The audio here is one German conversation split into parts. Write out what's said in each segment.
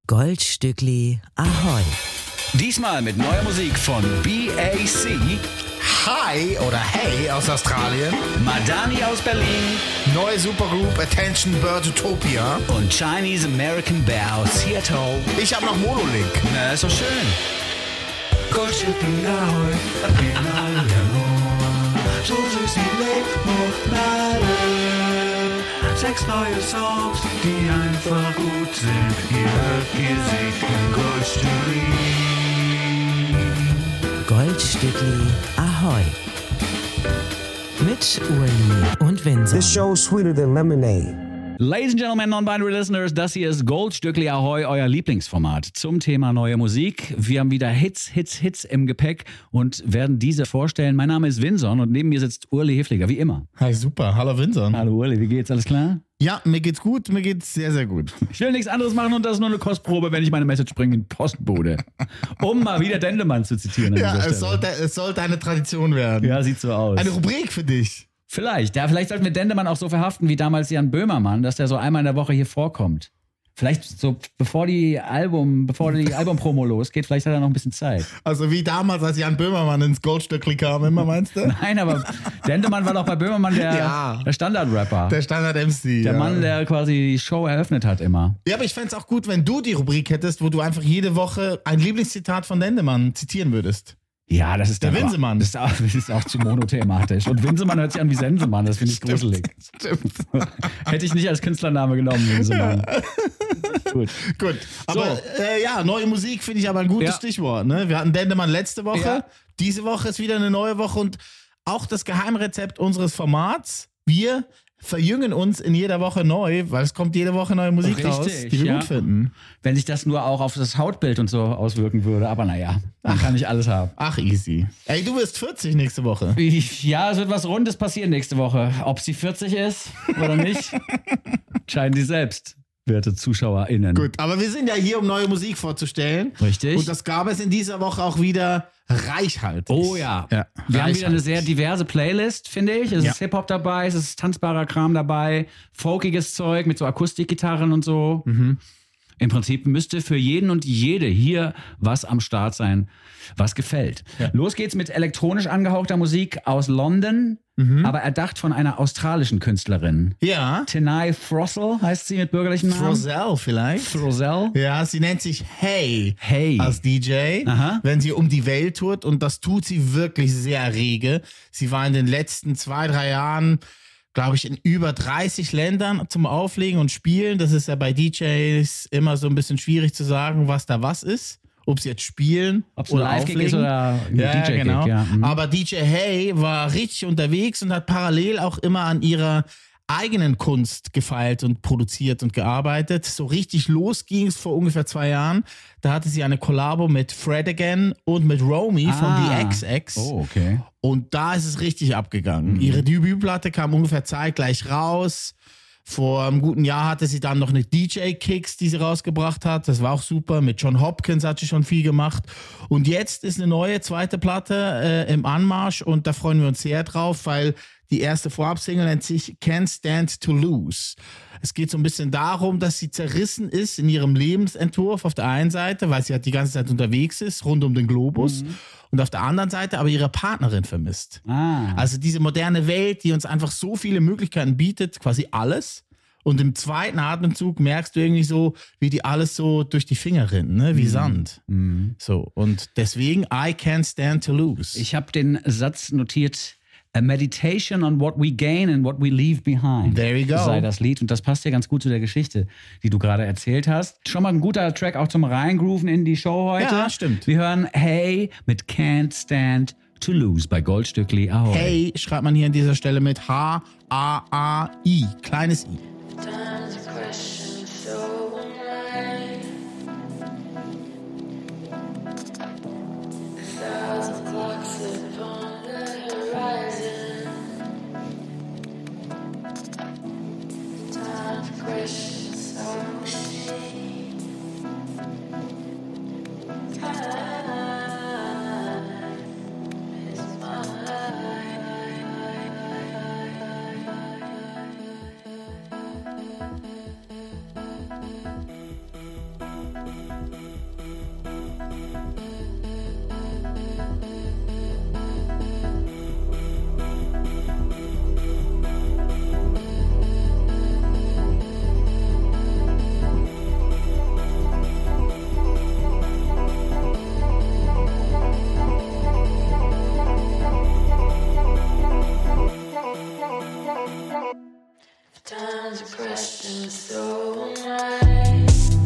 Goldstückli Ahoi. Diesmal mit neuer Musik von BAC, Hi oder Hey aus Australien, Madani aus Berlin neue Supergroup Attention Birdutopia. und Chinese American Bear aus Seattle. Ich hab noch Monolink. Na, ist doch schön. Goldstückli Ahoi, so süß wie Lebkuchenmale. 6 neue Songs, die einfach gut sind. Ihr seht im Goldstückli. Goldstückli Ahoi. Mit Uli und Vincent. This show's sweeter than lemonade. Ladies and Gentlemen, Non-Binary Listeners, das hier ist Goldstückli Ahoi, euer Lieblingsformat zum Thema neue Musik. Wir haben wieder Hits im Gepäck und werden diese vorstellen. Mein Name ist Vincent und neben mir sitzt Uli Hefliger, wie immer. Hi, super. Hallo Vincent. Hallo Uli, wie geht's? Alles klar? Ja, mir geht's gut. Mir geht's sehr, sehr gut. Ich will nichts anderes machen und das ist nur eine Kostprobe, wenn ich meine Message bringe in Postbude. Um mal wieder Dendemann zu zitieren. An Ja, dieser es Stelle. sollte eine Tradition werden. Ja, sieht so aus. Eine Rubrik für dich. Vielleicht sollten wir Dendemann auch so verhaften wie damals Jan Böhmermann, dass der so einmal in der Woche hier vorkommt. Vielleicht so, bevor die Albumpromo losgeht, vielleicht hat er noch ein bisschen Zeit. Also wie damals, als Jan Böhmermann ins Goldstückli kam, immer meinst du? Nein, aber Dendemann war doch bei Böhmermann der Standard-Rapper. Der Standard-MC. Der ja. Mann, der quasi die Show eröffnet hat immer. Ja, aber ich fänd's auch gut, wenn du die Rubrik hättest, wo du einfach jede Woche ein Lieblingszitat von Dendemann zitieren würdest. Ja, das ist Der aber- Winsemann. Das ist auch zu monothematisch. Und Winsemann hört sich an wie Sensemann, das finde ich gruselig. Stimmt. Hätte ich nicht als Künstlername genommen, Winsemann. Gut. Gut, aber So. neue Musik finde ich aber ein gutes Ja. Stichwort. Ne? Wir hatten Dendemann letzte Woche, Ja. diese Woche ist wieder eine neue Woche und auch das Geheimrezept unseres Formats, wir verjüngen uns in jeder Woche neu, weil es kommt jede Woche neue Musik raus, Richtig, die wir ja. gut finden. Wenn sich das nur auch auf das Hautbild und so auswirken würde. Aber naja, man kann nicht alles haben. Ach, easy. Ey, du wirst 40 nächste Woche. Ja, es wird was Rundes passieren nächste Woche. Ob sie 40 ist oder nicht, entscheiden Sie selbst, werte ZuschauerInnen. Gut, aber wir sind ja hier, um neue Musik vorzustellen. Richtig. Und das gab es in dieser Woche auch wieder reichhaltig. Oh ja. Ja, Wir haben wieder eine reichhaltig. sehr diverse Playlist, finde ich. Es Ja. ist Hip-Hop dabei, es ist tanzbarer Kram dabei, folkiges Zeug mit so Akustikgitarren und so. Im Prinzip müsste für jeden und jede hier was am Start sein, was gefällt. Los geht's mit elektronisch angehauchter Musik aus London, aber erdacht von einer australischen Künstlerin. Ja, Tenai Frossell heißt sie mit bürgerlichem Namen. Frozell vielleicht. Frossell. Ja, sie nennt sich Hey, Hey. als DJ, Aha. wenn sie um die Welt tourt und das tut sie wirklich sehr rege. Sie war in den letzten 2-3 Jahren, glaube ich, in über 30 Ländern zum Auflegen und Spielen. Das ist ja bei DJs immer so ein bisschen schwierig zu sagen, was da was ist. Ob sie jetzt spielen Ob es ein oder Live-Gig auflegen. ist oder ein Ja, DJ-Gig. genau. Ja. Mhm. Aber DJ Hey war richtig unterwegs und hat parallel auch immer an ihrer eigenen Kunst gefeilt und produziert und gearbeitet. So richtig los ging es vor ungefähr 2 Jahren. Da hatte sie eine Kollabo mit Fred Again und mit Romy von The XX. Oh, okay. Und da ist es richtig abgegangen. Ihre Debütplatte kam ungefähr zeitgleich raus. Vor einem guten Jahr hatte sie dann noch eine DJ-Kicks, die sie rausgebracht hat. Das war auch super. Mit John Hopkins hat sie schon viel gemacht. Und jetzt ist eine neue zweite Platte im Anmarsch und da freuen wir uns sehr drauf, weil die erste Vorabsingle nennt sich Can't Stand to Lose. Es geht so ein bisschen darum, dass sie zerrissen ist in ihrem Lebensentwurf auf der einen Seite, weil sie halt die ganze Zeit unterwegs ist, rund um den Globus. Und auf der anderen Seite aber ihre Partnerin vermisst. Ah. Also diese moderne Welt, die uns einfach so viele Möglichkeiten bietet, quasi alles. Und im zweiten Atemzug merkst du irgendwie so, wie die alles so durch die Finger rinnen, ne? Wie Sand. So, und deswegen, I can't stand to lose. Ich habe den Satz notiert: A meditation on what we gain and what we leave behind. There we go. Sei das Lied. Und das passt ja ganz gut zu der Geschichte, die du gerade erzählt hast. Schon mal ein guter Track auch zum Reingrooven in die Show heute. Ja, stimmt. Wir hören Hey mit Can't Stand to Lose bei Goldstückli Ahoi. Hey schreibt man hier an dieser Stelle mit H-A-A-I, kleines I. Time's a question so mine. 1,000 clocks upon the horizon. Time's a question so many. Time is mine. Time's a question, so am I.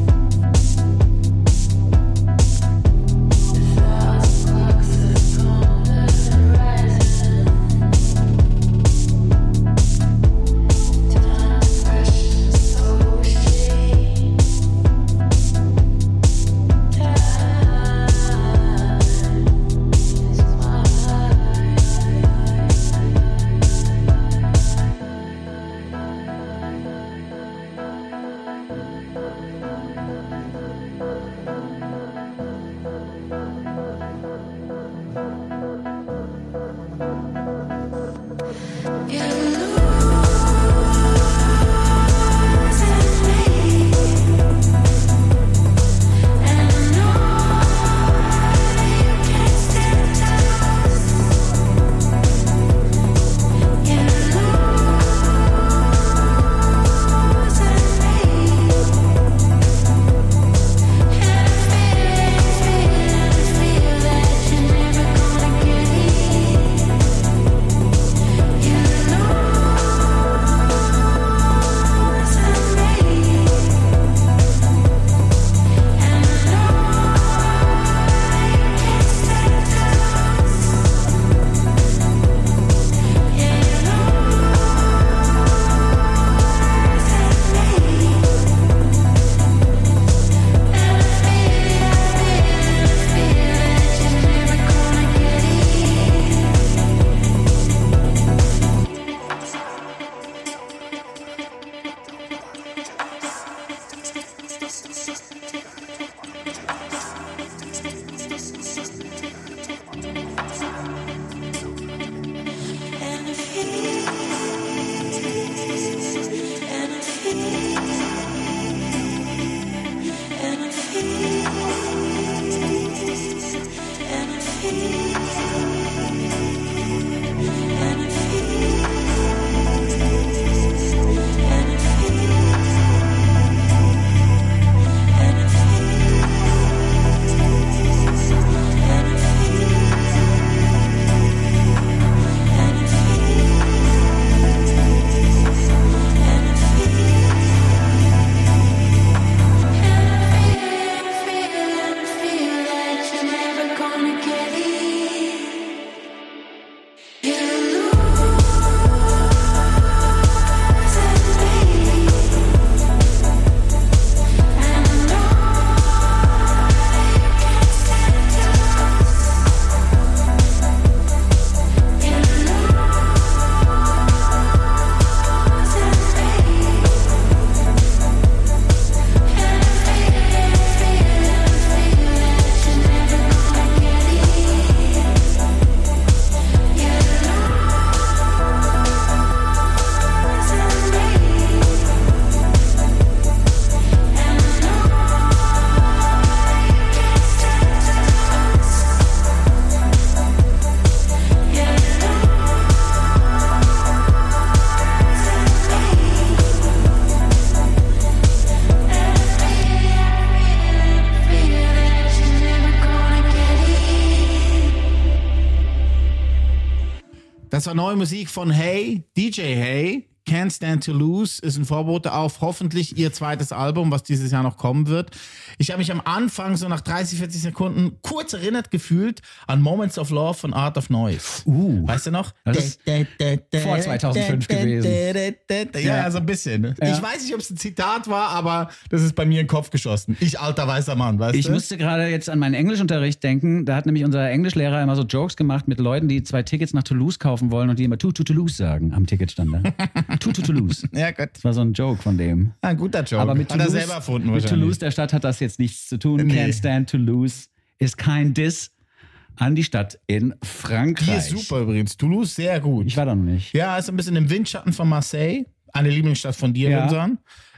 Das war neue Musik von Hey, DJ Hey. Can't Stand to Lose ist ein Vorbote auf hoffentlich ihr zweites Album, was dieses Jahr noch kommen wird. Ich habe mich am Anfang so nach 30, 40 Sekunden kurz erinnert gefühlt an Moments of Love von Art of Noise. Weißt du noch? Das ist vor 2005 gewesen. Ja, so ein bisschen. Ja. Ich weiß nicht, ob es ein Zitat war, aber das ist bei mir in den Kopf geschossen. Ich alter weißer Mann, weißt du? Ich musste gerade jetzt an meinen Englischunterricht denken. Da hat nämlich unser Englischlehrer immer so Jokes gemacht mit Leuten, die 2 Tickets nach Toulouse kaufen wollen und die immer to Toulouse sagen am Ticketstand da. To Toulouse. Ja, gut. Das war so ein Joke von dem. Ein guter Joke. Aber mit hat Toulouse, er selber erfunden mit wahrscheinlich. Toulouse, der Stadt, hat das jetzt nichts zu tun. Nee. Can't Stand to Lose ist kein Diss an die Stadt in Frankreich. Die ist super übrigens. Toulouse, sehr gut. Ich war da noch nicht. Ja, ist ein bisschen im Windschatten von Marseille. Eine Lieblingsstadt von dir, Ja. Vincent.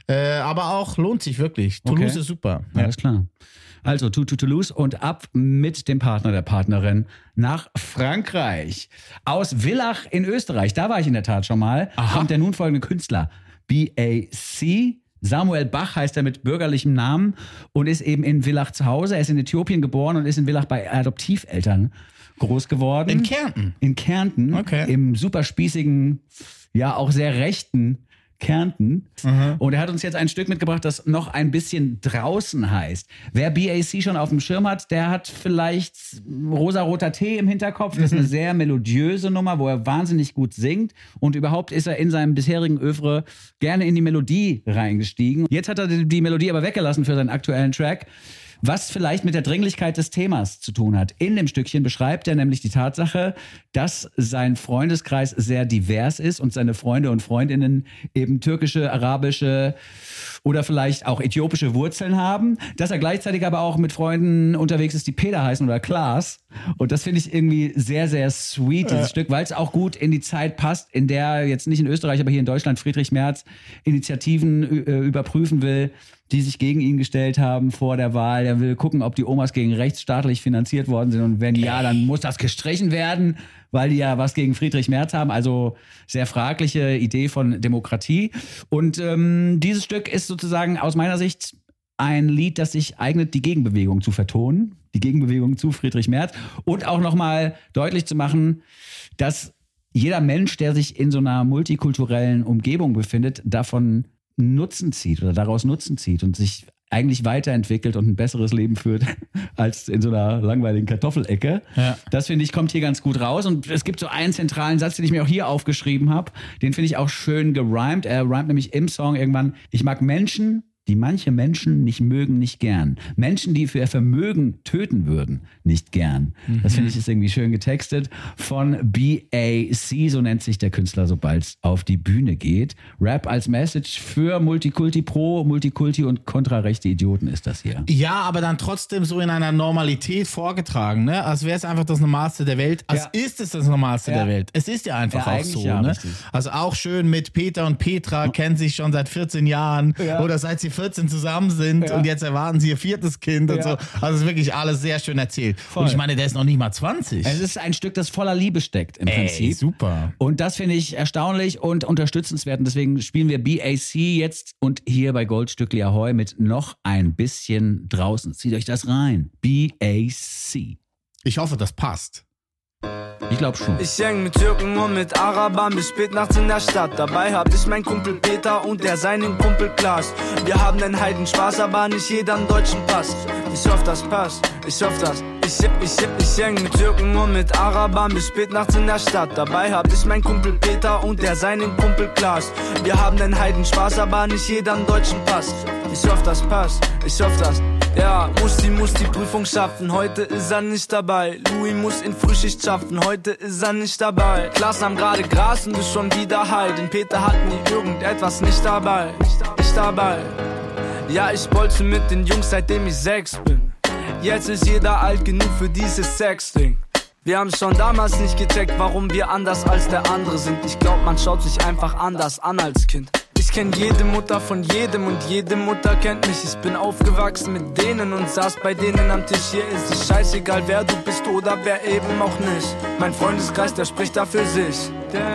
Aber auch lohnt sich wirklich. Toulouse Okay. ist super. Alles klar. Also to Toulouse und ab mit dem Partner, der Partnerin nach Frankreich. Aus Villach in Österreich, da war ich in der Tat schon mal, kommt der nun folgende Künstler. BAC. Samuel Bach heißt er mit bürgerlichem Namen und ist eben in Villach zu Hause. Er ist in Äthiopien geboren und ist in Villach bei Adoptiveltern groß geworden. In Kärnten? In Kärnten. Okay. Im super spießigen, ja auch sehr rechten Kärnten. Und er hat uns jetzt ein Stück mitgebracht, das noch ein bisschen draußen heißt. Wer BAC schon auf dem Schirm hat, der hat vielleicht Rosaroter Tee im Hinterkopf. Das ist eine sehr melodiöse Nummer, wo er wahnsinnig gut singt. Und überhaupt ist er in seinem bisherigen Övre gerne in die Melodie reingestiegen. Jetzt hat er die Melodie aber weggelassen für seinen aktuellen Track. Was vielleicht mit der Dringlichkeit des Themas zu tun hat. In dem Stückchen beschreibt er nämlich die Tatsache, dass sein Freundeskreis sehr divers ist und seine Freunde und Freundinnen eben türkische, arabische oder vielleicht auch äthiopische Wurzeln haben. Dass er gleichzeitig aber auch mit Freunden unterwegs ist, die Peter heißen oder Klaas. Und das finde ich irgendwie sehr, sehr sweet, dieses Stück, weil es auch gut in die Zeit passt, in der jetzt nicht in Österreich, aber hier in Deutschland Friedrich Merz Initiativen überprüfen will, die sich gegen ihn gestellt haben vor der Wahl. Er will gucken, ob die Omas gegen rechtsstaatlich finanziert worden sind. Und wenn ja, dann muss das gestrichen werden, weil die ja was gegen Friedrich Merz haben. Also sehr fragliche Idee von Demokratie. Und dieses Stück ist sozusagen aus meiner Sicht ein Lied, das sich eignet, die Gegenbewegung zu vertonen. Die Gegenbewegung zu Friedrich Merz. Und auch nochmal deutlich zu machen, dass jeder Mensch, der sich in so einer multikulturellen Umgebung befindet, davon Nutzen zieht oder daraus Nutzen zieht und sich eigentlich weiterentwickelt und ein besseres Leben führt als in so einer langweiligen Kartoffelecke. Ja. Das, finde ich, kommt hier ganz gut raus. Und es gibt so einen zentralen Satz, den ich mir auch hier aufgeschrieben habe. Den finde ich auch schön gerhymt. Er rhymt nämlich im Song irgendwann: Ich mag Menschen, die manche Menschen nicht mögen, nicht gern. Menschen, die für ihr Vermögen töten würden, nicht gern. Das finde ich ist irgendwie schön getextet von BAC, so nennt sich der Künstler, sobald es auf die Bühne geht. Rap als Message für Multikulti, pro Multikulti und kontrarechte Idioten ist das hier. Ja, aber dann trotzdem so in einer Normalität vorgetragen, ne? Als wäre es einfach das Normalste der Welt. Als ist es das Normalste der Welt. Es ist ja einfach auch so, ne? Richtig. Also auch schön mit Peter und Petra, kennen sich schon seit 14 Jahren oder seit sie 14 zusammen sind und jetzt erwarten sie ihr 4. Kind und so. Also es ist wirklich alles sehr schön erzählt. Voll. Und ich meine, der ist noch nicht mal 20. Es ist ein Stück, das voller Liebe steckt im Prinzip. Super. Und das finde ich erstaunlich und unterstützenswert. Und deswegen spielen wir BAC jetzt und hier bei Goldstückli Ahoi mit noch ein bisschen draußen. Zieht euch das rein. BAC. Ich hoffe, das passt. Ich glaube schon. Ich häng mit Türken und mit Arabern bis spät nachts in der Stadt. Dabei hab ich mein Kumpel Peter und der seinen Kumpel Klaas. Wir haben den Heidenspaß, aber nicht jeder einen deutschen Pass. Ich hoffe, das passt, ich hoffe, das. Ich häng mit Türken und mit Arabern bis spät nachts in der Stadt. Dabei hab ich mein Kumpel Peter und der seinen Kumpel Klaas. Wir haben den Heidenspaß, aber nicht jeder einen deutschen Pass. Ich hoffe, das passt, ich hoffe, das. Ja, muss die Prüfung schaffen, heute ist er nicht dabei. Louis muss in Frühschicht schaffen, heute ist er nicht dabei. Klaas nahm gerade Gras und ist schon wieder high, denn Peter hat nie irgendetwas nicht dabei. Nicht dabei. Ja, ich bolze mit den Jungs, seitdem ich 6 bin. Jetzt ist jeder alt genug für dieses Sexding. Wir haben schon damals nicht gecheckt, warum wir anders als der andere sind. Ich glaub, man schaut sich einfach anders an als Kind. Ich kenn jede Mutter von jedem und jede Mutter kennt mich. Ich bin aufgewachsen mit denen und saß bei denen am Tisch. Hier ist es scheißegal, wer du bist oder wer eben auch nicht. Mein Freundeskreis, der spricht da für sich.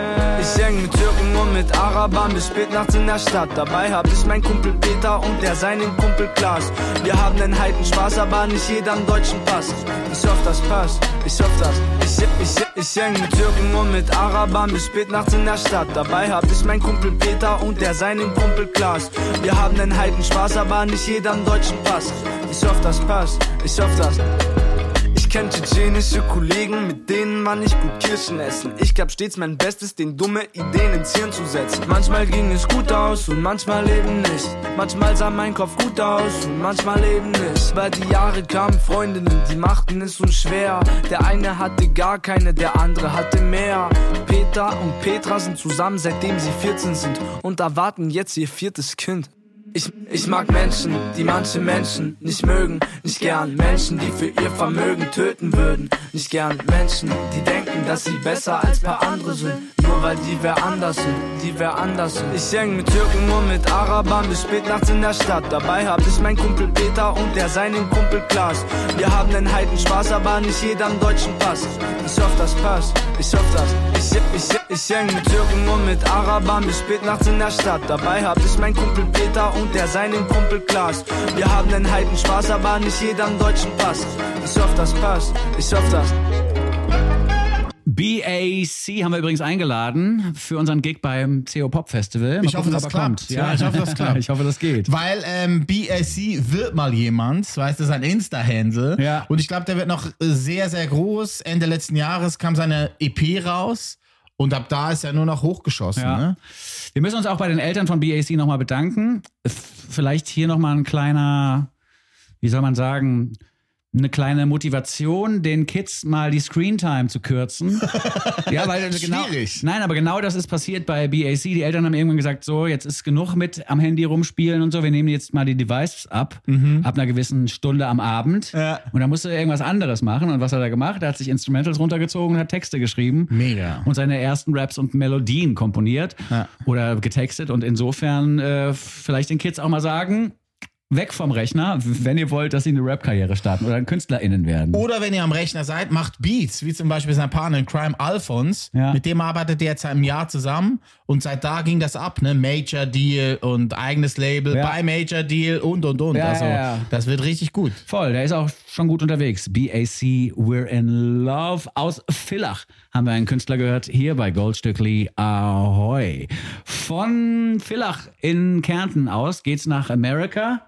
Ich häng mit Türken und mit Arabern bis spät nachts in der Stadt. Dabei hab ich mein Kumpel Peter und der seinen Kumpel Klaas. Wir haben den Heidenspaß, aber nicht jeder einen deutschen Pass. Ich hoffe, das passt, ich hoffe, das. Ich häng mit Türken und mit Arabern bis spät nachts in der Stadt. Dabei hab ich mein Kumpel Peter und der seinen Kumpel Klaas. Wir haben den Heidenspaß, aber nicht jeder einen deutschen Pass. Ich hoffe, das passt, ich hoffe, das. Ich kenn tschetschenische Kollegen, mit denen man nicht gut Kirschen essen. Ich gab stets mein Bestes, den dumme Ideen ins Hirn zu setzen. Manchmal ging es gut aus und manchmal eben nicht. Manchmal sah mein Kopf gut aus und manchmal eben nicht. Weil die Jahre kamen Freundinnen, die machten es uns schwer. Der eine hatte gar keine, der andere hatte mehr. Peter und Petra sind zusammen, seitdem sie 14 sind und erwarten jetzt ihr 4. Kind. Ich mag Menschen, die manche Menschen nicht mögen, nicht gern. Menschen, die für ihr Vermögen töten würden, nicht gern. Menschen, die denken, dass sie besser als paar andere sind. nur weil die wer anders sind. Ich häng mit Türken und mit Arabern bis spät nachts in der Stadt. Dabei hab ich mein Kumpel Peter und der seinen Kumpel Klaas. Wir haben nen Heidenspaß, aber nicht jeder am deutschen Pass. Ich hoffe, das passt, ich hoffe das. Ich häng mit Türken und mit Arabern bis spät nachts in der Stadt. Dabei hab ich mein Kumpel Peter und der seinen Kumpel Klaas. Wir haben nen Heidenspaß, aber nicht jeder am deutschen Pass. Ich hoffe, das passt, ich hoffe das. BAC haben wir übrigens eingeladen für unseren Gig beim CO Pop Festival. Mal Ich hoffe, gucken, das ob er klappt. kommt. Ja, ich hoffe, das klappt. Ich hoffe, das geht. Weil BAC wird mal jemand, weißt du, sein Insta-Handle. Ja. Und ich glaube, der wird noch sehr, sehr groß. Ende letzten Jahres kam seine EP raus und ab da ist er nur noch hochgeschossen. Ja. Ne? Wir müssen uns auch bei den Eltern von BAC nochmal bedanken. Vielleicht hier nochmal ein kleiner, wie soll man sagen, eine kleine Motivation, den Kids mal die Screentime zu kürzen. Ja, weil Schwierig. Nein, aber genau das ist passiert bei BAC. Die Eltern haben irgendwann gesagt, so, jetzt ist genug mit am Handy rumspielen und so. Wir nehmen jetzt mal die Devices ab einer gewissen Stunde am Abend. Ja. Und dann musste er irgendwas anderes machen. Und was hat er gemacht? Er hat sich Instrumentals runtergezogen und hat Texte geschrieben. Mega. Und seine ersten Raps und Melodien komponiert oder getextet. Und insofern vielleicht den Kids auch mal sagen, weg vom Rechner, wenn ihr wollt, dass sie eine Rap-Karriere starten oder KünstlerInnen werden. Oder wenn ihr am Rechner seid, macht Beats, wie zum Beispiel sein Partner in Crime, Alphonse. Ja. Mit dem arbeitet er jetzt seit einem Jahr zusammen und seit da ging das ab, ne? Major Deal und eigenes Label bei Major Deal und. Ja, also, das wird richtig gut. Voll, der ist auch schon gut unterwegs. BAC, We're in Love. Aus Villach haben wir einen Künstler gehört, hier bei Goldstückli. Ahoi. Von Villach in Kärnten aus geht's nach Amerika.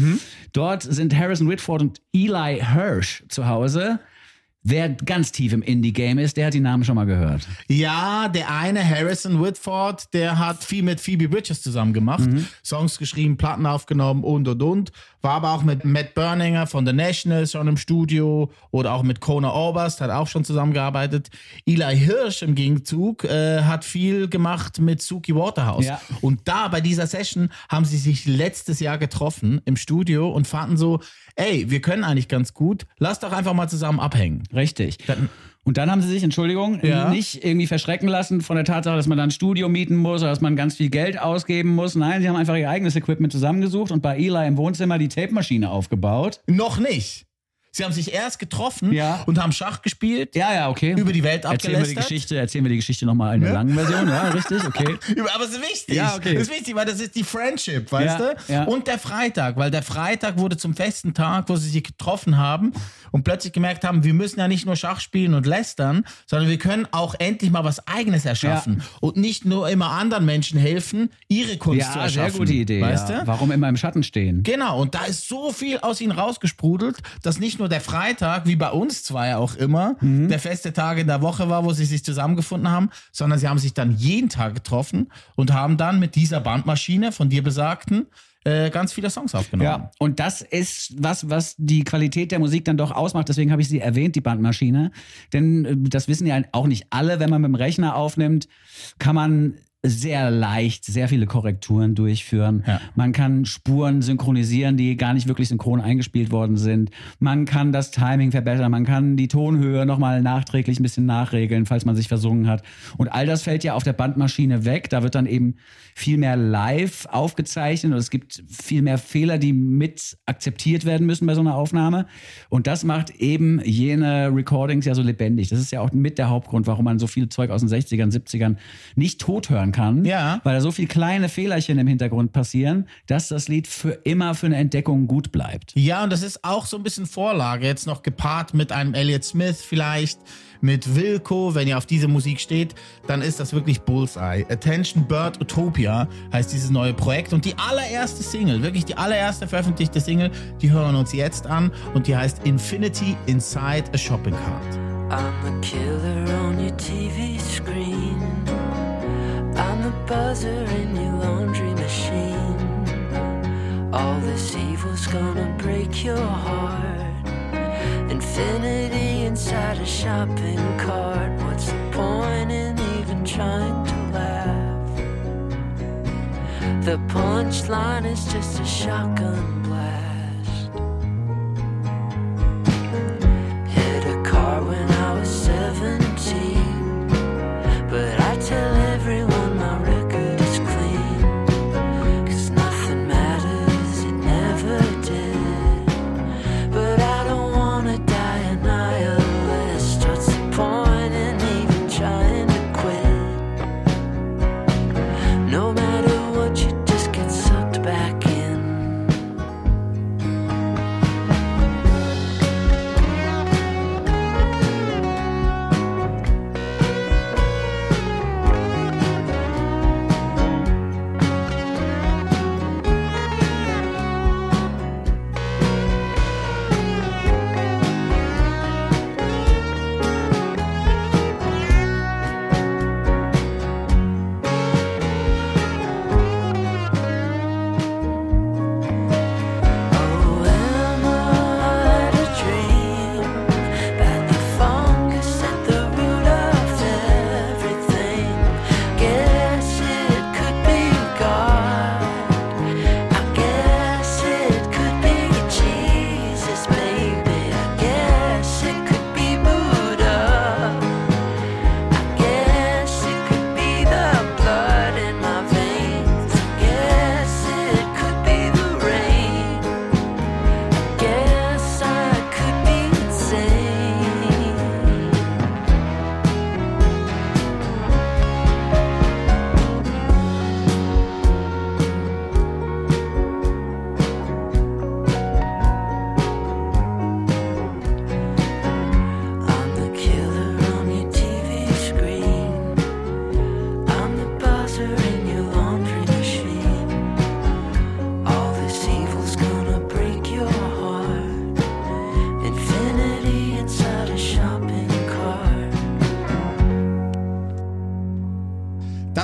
Dort sind Harrison Whitford und Eli Hirsch zu Hause. Wer ganz tief im Indie-Game ist, der hat die Namen schon mal gehört. Ja, der eine, Harrison Whitford, der hat viel mit Phoebe Bridgers zusammen gemacht. Songs geschrieben, Platten aufgenommen und. War aber auch mit Matt Berninger von The Nationals schon im Studio oder auch mit Conor Oberst, hat auch schon zusammengearbeitet. Eli Hirsch im Gegenzug hat viel gemacht mit Suki Waterhouse. Ja. Und da bei dieser Session haben sie sich letztes Jahr getroffen im Studio und fanden so, ey, wir können eigentlich ganz gut, lass doch einfach mal zusammen abhängen. Richtig. Und dann haben sie sich, Entschuldigung, nicht irgendwie verschrecken lassen von der Tatsache, dass man dann ein Studio mieten muss oder dass man ganz viel Geld ausgeben muss. Nein, sie haben einfach ihr eigenes Equipment zusammengesucht und bei Eli im Wohnzimmer die Tape-Maschine aufgebaut. Noch nicht. Sie haben sich erst getroffen und haben Schach gespielt. Ja, okay. Über die Welt abgelästert. Erzählen wir die Geschichte nochmal in der langen Version. Ja, richtig, okay. Aber es ist wichtig. Ja, okay. Das ist wichtig, weil das ist die Friendship, weißt du? Ja. Und der Freitag, weil der Freitag wurde zum festen Tag, wo sie sich getroffen haben und plötzlich gemerkt haben, wir müssen ja nicht nur Schach spielen und lästern, sondern wir können auch endlich mal was Eigenes erschaffen und nicht nur immer anderen Menschen helfen, ihre Kunst zu erschaffen. Ja, sehr gute Idee. Weißt du? Warum immer im Schatten stehen? Genau, und da ist so viel aus ihnen rausgesprudelt, dass nicht nur der Freitag, wie bei uns zwei auch immer, der feste Tag in der Woche war, wo sie sich zusammengefunden haben, sondern sie haben sich dann jeden Tag getroffen und haben dann mit dieser Bandmaschine von dir besagten ganz viele Songs aufgenommen. Ja, und das ist was die Qualität der Musik dann doch ausmacht. Deswegen habe ich sie erwähnt, die Bandmaschine. Denn das wissen ja auch nicht alle. Wenn man mit dem Rechner aufnimmt, kann man sehr leicht sehr viele Korrekturen durchführen. Ja. Man kann Spuren synchronisieren, die gar nicht wirklich synchron eingespielt worden sind. Man kann das Timing verbessern. Man kann die Tonhöhe nochmal nachträglich ein bisschen nachregeln, falls man sich versungen hat. Und all das fällt ja auf der Bandmaschine weg. Da wird dann eben viel mehr live aufgezeichnet und es gibt viel mehr Fehler, die mit akzeptiert werden müssen bei so einer Aufnahme. Und das macht eben jene Recordings ja so lebendig. Das ist ja auch mit der Hauptgrund, warum man so viel Zeug aus den 60ern, 70ern nicht tot hören kann, weil da so viele kleine Fehlerchen im Hintergrund passieren, dass das Lied für immer für eine Entdeckung gut bleibt. Ja, und das ist auch so ein bisschen Vorlage, jetzt noch gepaart mit einem Elliott Smith vielleicht, mit Wilco, wenn ihr auf diese Musik steht, dann ist das wirklich Bullseye. Attention Bird Utopia heißt dieses neue Projekt und die allererste Single, wirklich die allererste veröffentlichte Single, die hören wir uns jetzt an und die heißt Infinity Inside a Shopping Cart. I'm a killer on your TV screen. I'm a buzzer in your laundry machine. All this evil's gonna break your heart. Infinity inside a shopping cart. What's the point in even trying to laugh? The punchline is just a shotgun blast. Hit a car when I was 17, but I tell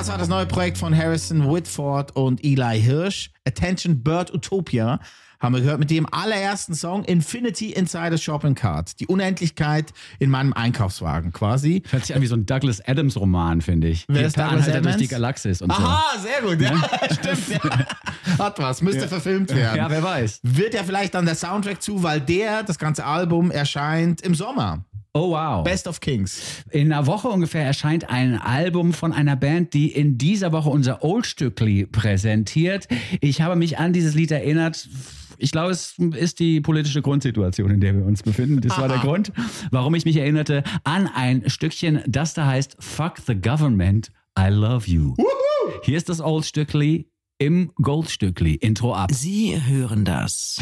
Das war das neue Projekt von Harrison Whitford und Eli Hirsch. Attention Bird Utopia haben wir gehört mit dem allerersten Song Infinity Inside a Shopping Cart. Die Unendlichkeit in meinem Einkaufswagen quasi. Hört sich an wie so ein Douglas Adams Roman, finde ich. Wer ist der Douglas Anhalter durch Adams? die Galaxis und Aha, sehr gut. Ja, stimmt. Ja. Hat was, müsste verfilmt werden. so. Ja, wer weiß. Wird ja vielleicht dann der Soundtrack zu, weil das ganze Album erscheint im Sommer. Oh, wow. Best of Kings. In einer Woche ungefähr erscheint ein Album von einer Band, die in dieser Woche unser Oldstückli präsentiert. Ich habe mich an dieses Lied erinnert. Ich glaube, es ist die politische Grundsituation, in der wir uns befinden. Das war der Grund, warum ich mich erinnerte an ein Stückchen, das da heißt Fuck the Government, I Love You. Hier ist das Oldstückli im Goldstückli. Intro ab. Sie hören das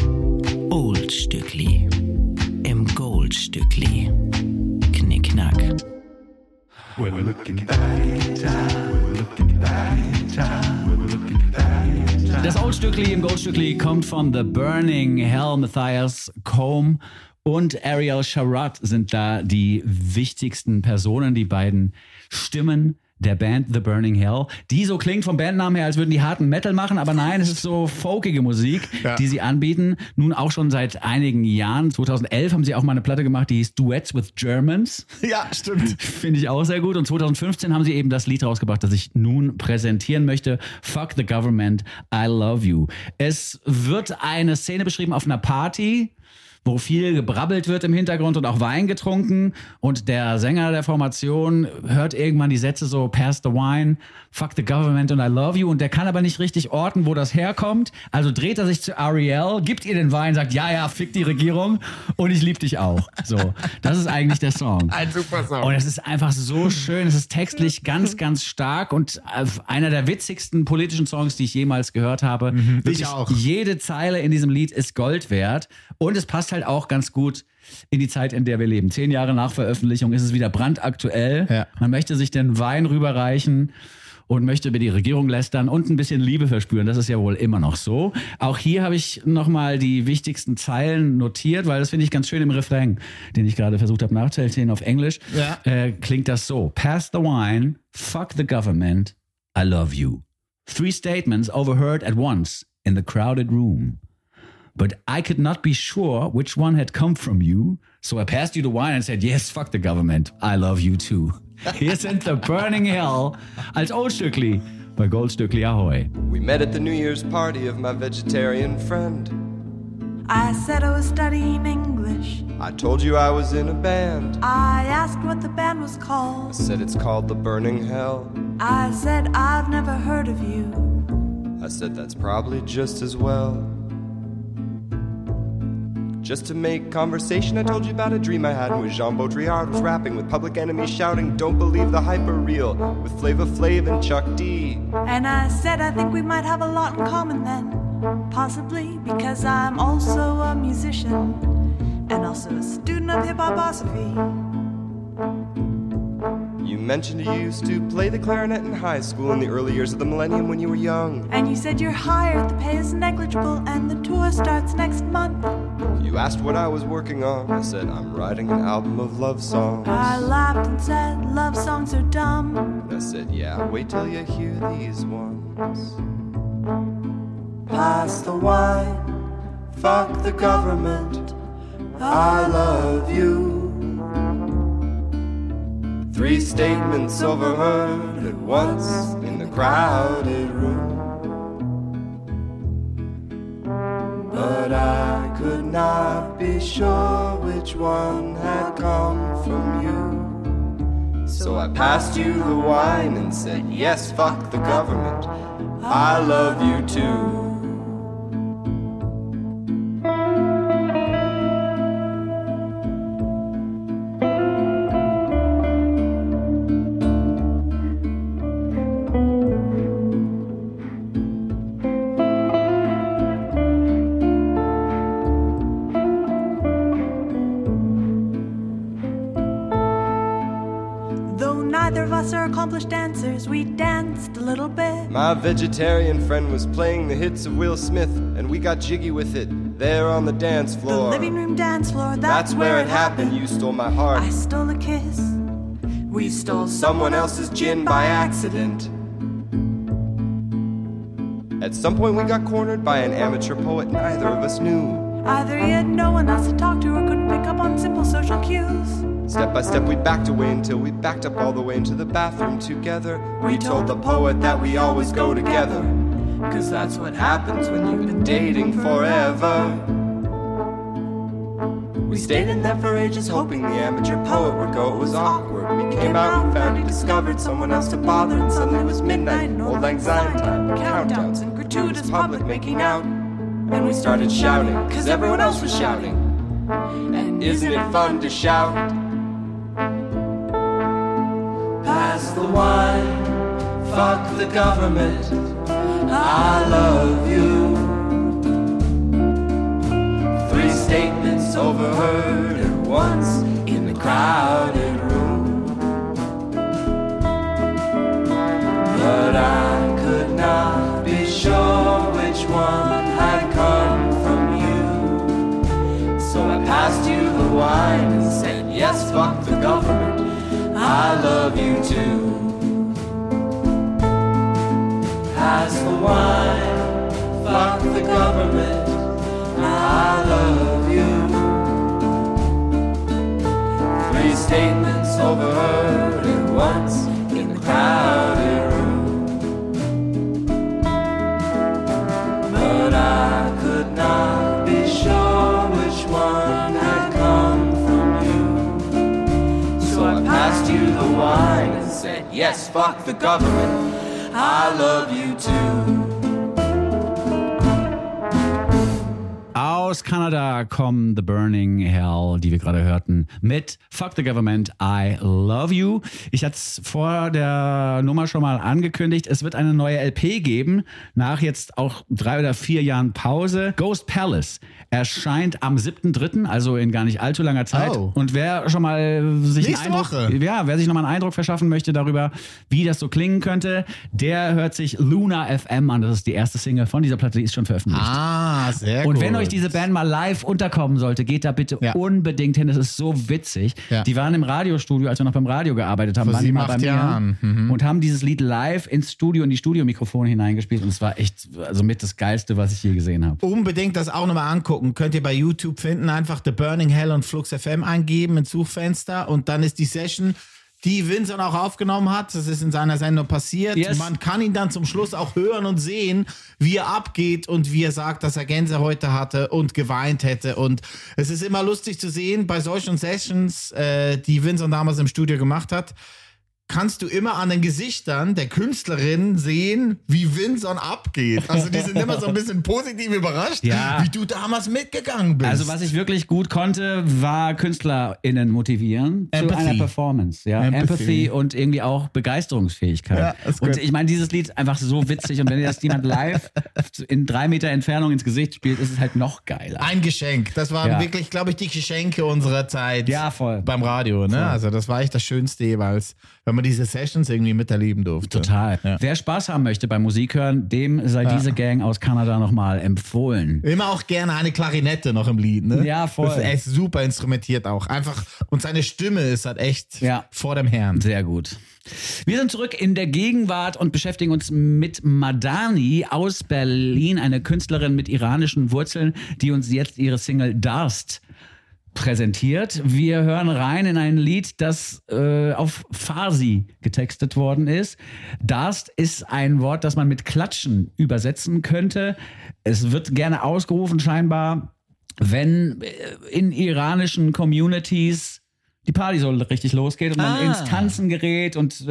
Oldstückli im Goldstückli. Knickknack. We're looking back in time. We're looking back in time. We're looking back in time. Das Oldstückli im Goldstückli kommt von The Burning Hell. Matthias Combe und Ariel Sharat sind da die wichtigsten Personen, die beiden Stimmen der Band The Burning Hell, die so klingt vom Bandnamen her, als würden die harten Metal machen, aber nein, es ist so folkige Musik, die sie anbieten. Nun auch schon seit einigen Jahren. 2011 haben sie auch mal eine Platte gemacht, die hieß Duets with Germans. Ja, stimmt. Finde ich auch sehr gut. Und 2015 haben sie eben das Lied rausgebracht, das ich nun präsentieren möchte. Fuck the Government, I Love You. Es wird eine Szene beschrieben auf einer Party, wo viel gebrabbelt wird im Hintergrund und auch Wein getrunken. Und der Sänger der Formation hört irgendwann die Sätze so, pass the wine, fuck the government and I love you. Und der kann aber nicht richtig orten, wo das herkommt. Also dreht er sich zu Ariel, gibt ihr den Wein, sagt, ja, fick die Regierung und ich lieb dich auch. So, das ist eigentlich der Song. Ein super Song. Und es ist einfach so schön. Es ist textlich ganz, ganz stark und einer der witzigsten politischen Songs, die ich jemals gehört habe. Ich auch. Jede Zeile in diesem Lied ist Gold wert. Und es passt halt auch ganz gut in die Zeit, in der wir leben. 10 Jahre nach Veröffentlichung ist es wieder brandaktuell. Ja. Man möchte sich den Wein rüberreichen und möchte über die Regierung lästern und ein bisschen Liebe verspüren. Das ist ja wohl immer noch so. Auch hier habe ich nochmal die wichtigsten Zeilen notiert, weil das finde ich ganz schön im Refrain, den ich gerade versucht habe nachzuerzählen auf Englisch. Ja. Klingt das so. Pass the wine, fuck the government, I love you. 3 statements overheard at once in the crowded room. But I could not be sure which one had come from you, so I passed you the wine and said, yes, fuck the government, I love you too. Hier sind The Burning Hell als Oldstückli bei Goldstückli Ahoy. We met at the New Year's party of my vegetarian friend. I said I was studying English. I told you I was in a band. I asked what the band was I called. said it's called The Burning Hell. I said I've never heard of you. I said that's probably just as well. Just to make conversation, I told you about a dream I had in which Jean Baudrillard was rapping with Public Enemy shouting, "Don't believe the hyper real," with Flava Flav and Chuck D. And I said I think we might have a lot in common then. Possibly because I'm also a musician and also a student of hip-hoposophy. You mentioned you used to play the clarinet in high school in the early years of the millennium when you were young. And you said you're hired, the pay is negligible, and the tour starts next month. You asked what I was working on. I said I'm writing an album of love songs. I laughed and said love songs are dumb. And I said, yeah, wait till you hear these ones. Pass the wine, Fuck the government, I love you. 3 statements overheard at once in the crowded room. But I could not be sure which one had come from you. So I passed you the wine and said, yes, fuck the government, I love you too. neither of us are accomplished dancers. We danced a little bit. My vegetarian friend was playing the hits of Will Smith, and we got jiggy with it there on the dance floor. The living room dance floor, that's where it happened. You stole my heart. I stole a kiss. We stole someone else's gin by accident. At some point we got cornered by an amateur poet neither of us knew. Either he had no one else to talk to or couldn't pick up on simple social cues. Step by step we backed away until we backed up all the way into the bathroom together. We told the poet that we always go together, 'cause that's what happens when you've been dating forever. We stayed in there for ages hoping the amateur poet would go. It was awkward. We came out and found he discovered someone else to bother, and suddenly it was midnight and old anxiety time, countdowns and gratuitous public making out. And we started shouting, 'cause everyone else was shouting. And isn't it fun to shout? Pass the wine, fuck the government, I love you. 3 statements overheard at once in the crowded room. But I could not be sure which one had come from you. So I passed you the wine and said, yes, fuck the government, I love you too. Pass the wine, fuck the government, I love you. 3 statements overheard at once in the crowded room. But I could not be sure which one had come from you. So I passed you the wine and said, yes, fuck the government, I love you too. Aus Kanada kommen The Burning Hell, die wir gerade hörten, mit Fuck the Government, I Love You. Ich hatte es vor der Nummer schon mal angekündigt, es wird eine neue LP geben, nach jetzt auch 3 oder 4 Jahren Pause. Ghost Palace erscheint am 7.3., also in gar nicht allzu langer Zeit. Oh. Und wer schon mal sich Nächste Woche. wer sich nochmal einen Eindruck verschaffen möchte darüber, wie das so klingen könnte, der hört sich Luna FM an. Das ist die erste Single von dieser Platte, die ist schon veröffentlicht. Ah, sehr Und gut. wenn euch diese Band mal live unterkommen sollte, geht da bitte unbedingt hin. Das ist so witzig. Ja. Die waren im Radiostudio, als wir noch beim Radio gearbeitet haben, Vor waren die 7, mal bei 8 mir Jahren. und haben dieses Lied live ins Studio, in die Studiomikrofone hineingespielt. Und es war echt, also mit das Geilste, was ich je gesehen habe. Unbedingt das auch nochmal angucken. Könnt ihr bei YouTube finden. Einfach The Burning Hell und Flux FM eingeben ins Suchfenster. Und dann ist die Session, die Vincent auch aufgenommen hat. Das ist in seiner Sendung passiert. Yes. Man kann ihn dann zum Schluss auch hören und sehen, wie er abgeht und wie er sagt, dass er Gänsehäute hatte und geweint hätte. Und es ist immer lustig zu sehen, bei solchen Sessions, die Vincent damals im Studio gemacht hat, kannst du immer an den Gesichtern der Künstlerin sehen, wie Vincent abgeht. Also die sind immer so ein bisschen positiv überrascht, wie du damals mitgegangen bist. Also was ich wirklich gut konnte, war KünstlerInnen motivieren zu Empathy. einer Performance. Ja? Empathy und irgendwie auch Begeisterungsfähigkeit. Ja, ist und gut. ich meine, dieses Lied einfach so witzig und wenn dir das jemand live in 3 Meter Entfernung ins Gesicht spielt, ist es halt noch geiler. Ein Geschenk. Das waren wirklich, glaube ich, die Geschenke unserer Zeit voll. beim Radio. Ne? Also das war echt das Schönste jeweils, wenn man diese Sessions irgendwie miterleben durfte. Total. Ja. Wer Spaß haben möchte beim Musikhören, dem sei diese Gang aus Kanada nochmal empfohlen. Immer auch gerne eine Klarinette noch im Lied, ne? Ja, voll. Das ist echt super instrumentiert auch. Einfach, und seine Stimme ist halt echt vor dem Herrn. Sehr gut. Wir sind zurück in der Gegenwart und beschäftigen uns mit Madani aus Berlin, eine Künstlerin mit iranischen Wurzeln, die uns jetzt ihre Single Dust präsentiert. Wir hören rein in ein Lied, das auf Farsi getextet worden ist. Dast ist ein Wort, das man mit Klatschen übersetzen könnte. Es wird gerne ausgerufen scheinbar, wenn in iranischen Communities die Party so richtig losgeht und man ins Tanzen gerät und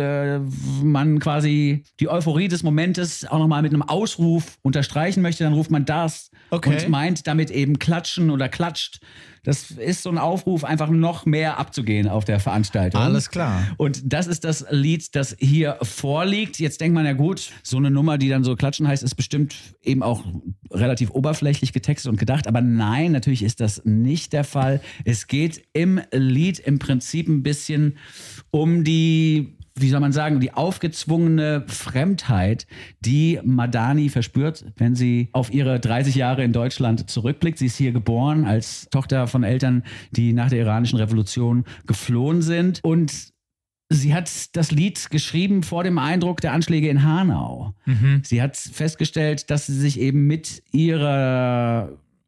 man quasi die Euphorie des Momentes auch nochmal mit einem Ausruf unterstreichen möchte, dann ruft man das und meint damit eben klatschen oder klatscht. Das ist so ein Aufruf, einfach noch mehr abzugehen auf der Veranstaltung. Alles klar. Und das ist das Lied, das hier vorliegt. Jetzt denkt man ja gut, so eine Nummer, die dann so klatschen heißt, ist bestimmt eben auch relativ oberflächlich getextet und gedacht. Aber nein, natürlich ist das nicht der Fall. Es geht im Lied im Prinzip ein bisschen um die, wie soll man sagen, die aufgezwungene Fremdheit, die Madani verspürt, wenn sie auf ihre 30 Jahre in Deutschland zurückblickt. Sie ist hier geboren als Tochter von Eltern, die nach der iranischen Revolution geflohen sind. Und sie hat das Lied geschrieben vor dem Eindruck der Anschläge in Hanau. Sie hat festgestellt, dass sie sich eben mit ihrer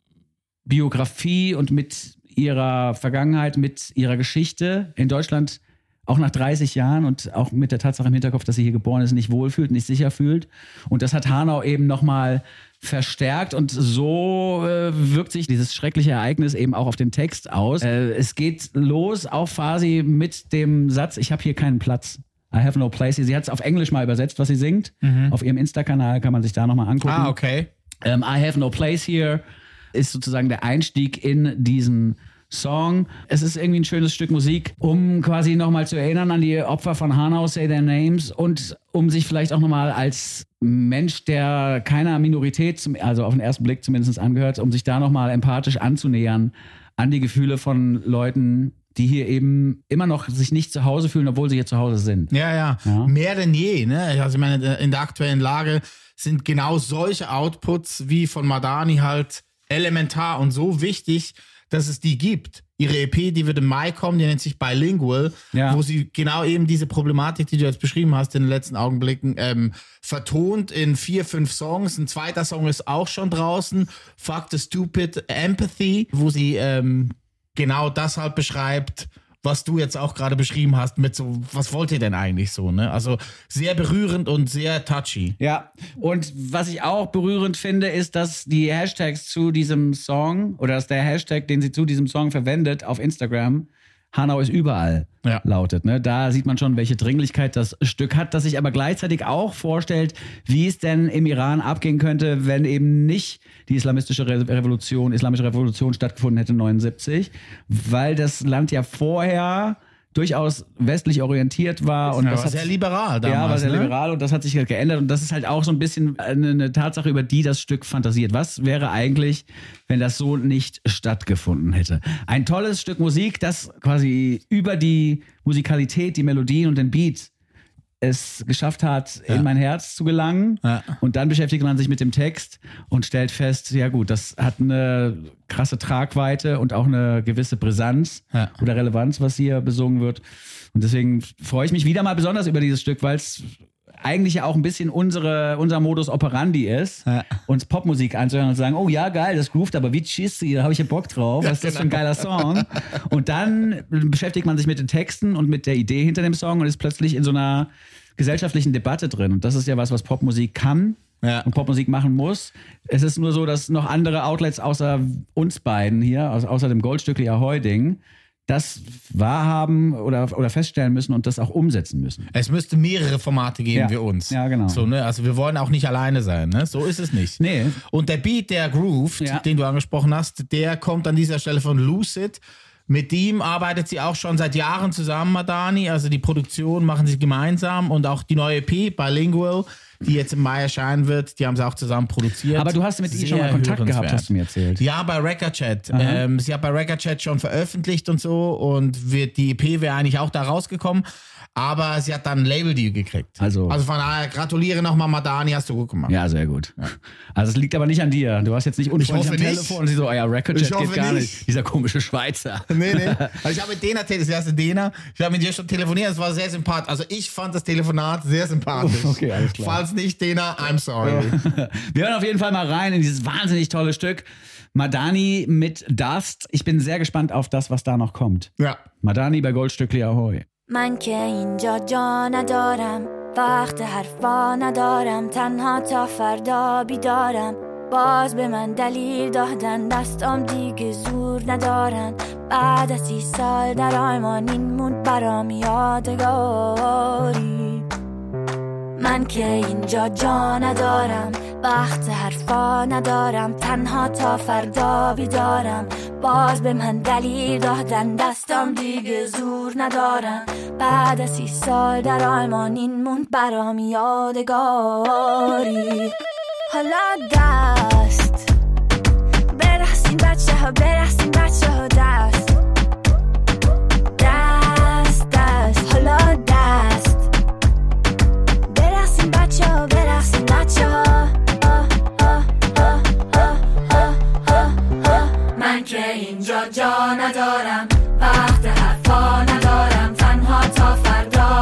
Biografie und mit ihrer Vergangenheit, mit ihrer Geschichte in Deutschland auch nach 30 Jahren und auch mit der Tatsache im Hinterkopf, dass sie hier geboren ist, nicht wohlfühlt, nicht sicher fühlt. Und das hat Hanau eben nochmal verstärkt und so wirkt sich dieses schreckliche Ereignis eben auch auf den Text aus. Es geht los auf Farsi mit dem Satz, ich habe hier keinen Platz. I have no place. Sie hat es auf Englisch mal übersetzt, was sie singt. Auf ihrem Insta-Kanal kann man sich da nochmal angucken. Ah, okay. I have no place here ist sozusagen der Einstieg in diesen Song. Es ist irgendwie ein schönes Stück Musik, um quasi nochmal zu erinnern an die Opfer von Hanau, Say Their Names, und um sich vielleicht auch nochmal als Mensch, der keiner Minorität, also auf den ersten Blick zumindest angehört, um sich da nochmal empathisch anzunähern an die Gefühle von Leuten, die hier eben immer noch sich nicht zu Hause fühlen, obwohl sie hier zu Hause sind. Ja. Mehr denn je. Ne? Also ich meine, in der aktuellen Lage sind genau solche Outputs wie von Madani halt elementar und so wichtig, dass es die gibt. Ihre EP, die wird im Mai kommen, die nennt sich Bilingual, wo sie genau eben diese Problematik, die du jetzt beschrieben hast in den letzten Augenblicken, vertont in 4-5 Songs. Ein zweiter Song ist auch schon draußen, Fuck the Stupid Empathy, wo sie genau das halt beschreibt, was du jetzt auch gerade beschrieben hast, mit so, was wollt ihr denn eigentlich so, ne? Also sehr berührend und sehr touchy. Ja, und was ich auch berührend finde, ist, dass die Hashtags zu diesem Song, oder dass der Hashtag, den sie zu diesem Song verwendet auf Instagram, Hanau ist überall, lautet. Ne? Da sieht man schon, welche Dringlichkeit das Stück hat, das sich aber gleichzeitig auch vorstellt, wie es denn im Iran abgehen könnte, wenn eben nicht die islamische Revolution stattgefunden hätte 79, weil das Land ja vorher durchaus westlich orientiert war. Und das war sehr liberal damals. Ja, war sehr liberal und das hat sich halt geändert. Und das ist halt auch so ein bisschen eine Tatsache, über die das Stück fantasiert. Was wäre eigentlich, wenn das so nicht stattgefunden hätte? Ein tolles Stück Musik, das quasi über die Musikalität, die Melodien und den Beat es geschafft hat, in mein Herz zu gelangen. Ja. Und dann beschäftigt man sich mit dem Text und stellt fest, ja gut, das hat eine krasse Tragweite und auch eine gewisse Brisanz oder Relevanz, was hier besungen wird. Und deswegen freue ich mich wieder mal besonders über dieses Stück, weil es eigentlich ja auch ein bisschen unser Modus operandi ist, uns Popmusik anzuhören und zu sagen, oh ja, geil, das groovt, aber wie cheesy, da habe ich ja Bock drauf, was ist das für ein geiler Song? Und dann beschäftigt man sich mit den Texten und mit der Idee hinter dem Song und ist plötzlich in so einer gesellschaftlichen Debatte drin. Und das ist ja was Popmusik kann und Popmusik machen muss. Es ist nur so, dass noch andere Outlets außer uns beiden hier, außer dem Goldstückli Ahoi-Ding, das wahrhaben oder feststellen müssen und das auch umsetzen müssen. Es müsste mehrere Formate geben wie uns. Ja, genau. So, ne? Also wir wollen auch nicht alleine sein. Ne? So ist es nicht. Nee. Und der Beat, der grooved, den du angesprochen hast, der kommt an dieser Stelle von Lucid. Mit ihm arbeitet sie auch schon seit Jahren zusammen, Madani. Also die Produktion machen sie gemeinsam und auch die neue EP, Bilingual, die jetzt im Mai erscheinen wird, die haben sie auch zusammen produziert. Aber du hast mit ihr schon mal Kontakt gehabt, hast du mir erzählt. Ja, bei Record Chat. Sie hat bei Record Chat schon veröffentlicht und so und die EP wäre eigentlich auch da rausgekommen. Aber sie hat dann ein Label-Deal gekriegt. Also von daher gratuliere nochmal, Madani, hast du gut gemacht. Ja, sehr gut. Ja. Also es liegt aber nicht an dir. Du hast jetzt nicht unfreundlich am Telefon und sie so, Record Chat geht gar nicht. Dieser komische Schweizer. Nee. Also ich habe mit Dena ich habe mit dir schon telefoniert, das war sehr sympathisch. Also ich fand das Telefonat sehr sympathisch. Okay, alles klar. Falls nicht, Dena, I'm sorry. Wir hören auf jeden Fall mal rein in dieses wahnsinnig tolle Stück. Madani mit Dust. Ich bin sehr gespannt auf das, was da noch kommt. Ja. Madani bei Goldstückli Ahoi. من که اینجا جا ندارم وقت حرفا ندارم تنها تا فردا بیدارم باز به من دلیل دادن دستام دیگه زور ندارن بعد از 30 سال در آلمان این موند برام یادگاری من که اینجا جا ندارم وقت حرفا ندارم تنها تا فردا بیدارم باز به من دلیل دادن دستم دیگه زور ندارم بعد از 30 سال در آلمان این موند برام یادگاری حالا دست برقصین بچه ها برقصین بچه ها دست حالا دست برقصین بچه ها برقصین بچه ها من که اینجا جا ندارم وقت حرفا ندارم تنها تا فردا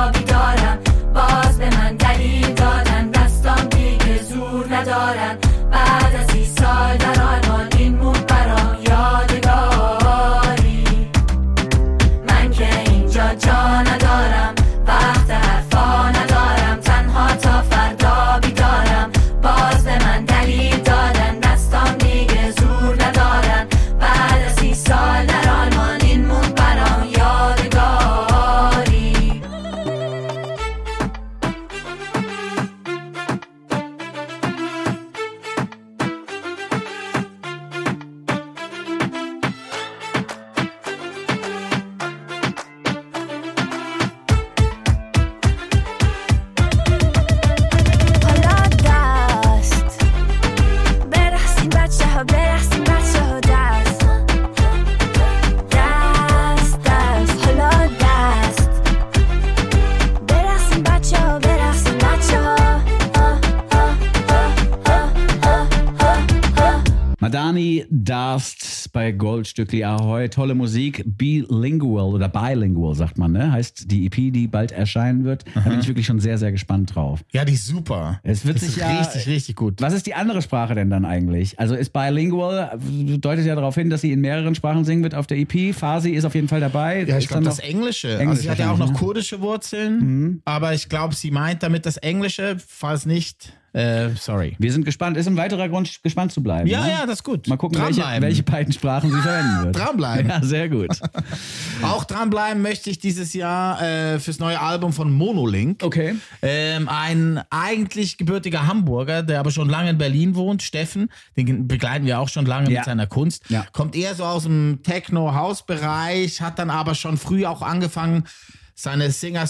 Darst bei Goldstückli Ahoi. Tolle Musik. Bilingual oder Bilingual sagt man, ne? Heißt die EP, die bald erscheinen wird. Da bin ich wirklich schon sehr, sehr gespannt drauf. Ja, die ist super. Es wird das sich ist ja, richtig, richtig gut. Was ist die andere Sprache denn dann eigentlich? Also ist Bilingual, deutet ja darauf hin, dass sie in mehreren Sprachen singen wird auf der EP. Farsi ist auf jeden Fall dabei. Ja, ich Ist glaube, dann das noch Englische. Englisch Also sie hat ja auch noch wahrscheinlich, ne? kurdische Wurzeln, aber ich glaube, sie meint damit das Englische, falls nicht, sorry. Wir sind gespannt. Ist ein weiterer Grund, gespannt zu bleiben. Ja, ne? ja, das ist gut. Mal gucken, Dranbleiben. welche beiden Sprachen sie verwenden wird. Dranbleiben. Ja, sehr gut. Auch dranbleiben möchte ich dieses Jahr fürs neue Album von Monolink. Okay. Ein eigentlich gebürtiger Hamburger, der aber schon lange in Berlin wohnt, Steffen, den begleiten wir auch schon lange Ja. mit seiner Kunst. Ja. Kommt eher so aus dem Techno-House-Bereich, hat dann aber schon früh auch angefangen, seine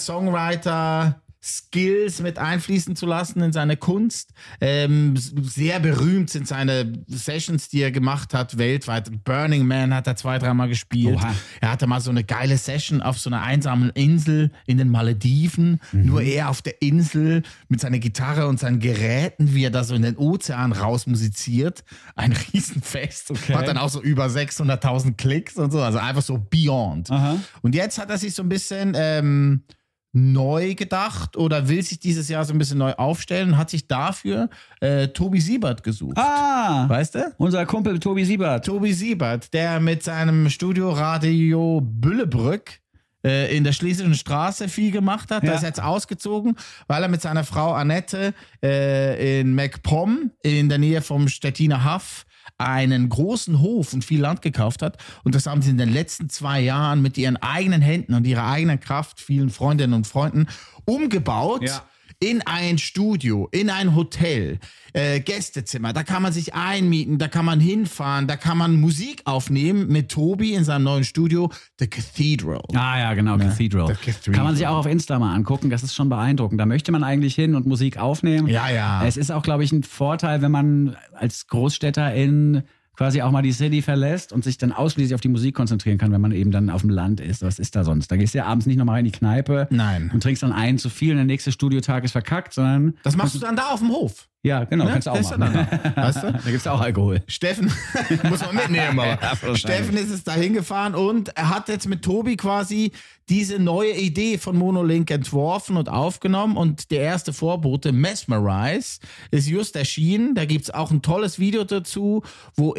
Singer-Songwriter-Skills mit einfließen zu lassen in seine Kunst. Sehr berühmt sind seine Sessions, die er gemacht hat, weltweit. Burning Man hat er 2-3 Mal gespielt. Oha. Er hatte mal so eine geile Session auf so einer einsamen Insel in den Malediven. Nur er auf der Insel mit seiner Gitarre und seinen Geräten, wie er da so in den Ozean rausmusiziert. Ein Riesenfest. Okay. Hat dann auch so über 600.000 Klicks und so. Also einfach so beyond. Aha. Und jetzt hat er sich so ein bisschen neu gedacht oder will sich dieses Jahr so ein bisschen neu aufstellen und hat sich dafür Tobi Siebert gesucht. Ah, Weißt du? unser Kumpel Tobi Siebert. Tobi Siebert, der mit seinem Studioradio Büllebrück in der Schlesischen Straße viel gemacht hat. Ja. Der ist jetzt ausgezogen, weil er mit seiner Frau Annette in MacPom in der Nähe vom Stettiner Haff einen großen Hof und viel Land gekauft hat. Und das haben sie in den letzten 2 Jahren mit ihren eigenen Händen und ihrer eigenen Kraft, vielen Freundinnen und Freunden, umgebaut. Ja. In ein Studio, in ein Hotel, Gästezimmer, da kann man sich einmieten, da kann man hinfahren, da kann man Musik aufnehmen mit Tobi in seinem neuen Studio, The Cathedral. Ah ja, genau, Cathedral. The Cathedral. Kann man sich auch auf Insta mal angucken, das ist schon beeindruckend. Da möchte man eigentlich hin und Musik aufnehmen. Ja, ja. Es ist auch, glaube ich, ein Vorteil, wenn man als Großstädterin quasi auch mal die City verlässt und sich dann ausschließlich auf die Musik konzentrieren kann, wenn man eben dann auf dem Land ist. Was ist da sonst? Da gehst du ja abends nicht nochmal in die Kneipe Nein. und trinkst dann einen zu viel und der nächste Studiotag ist verkackt, sondern... Das machst du dann da auf dem Hof. Ja, genau, Ne? kannst du auch Das ist machen. dann, weißt du? Da gibt's auch Alkohol. Steffen, muss man mitnehmen, aber wahrscheinlich. Steffen ist es da hingefahren und er hat jetzt mit Tobi quasi diese neue Idee von Monolink entworfen und aufgenommen und der erste Vorbote, Mesmerize, ist just erschienen. Da gibt's auch ein tolles Video dazu, wo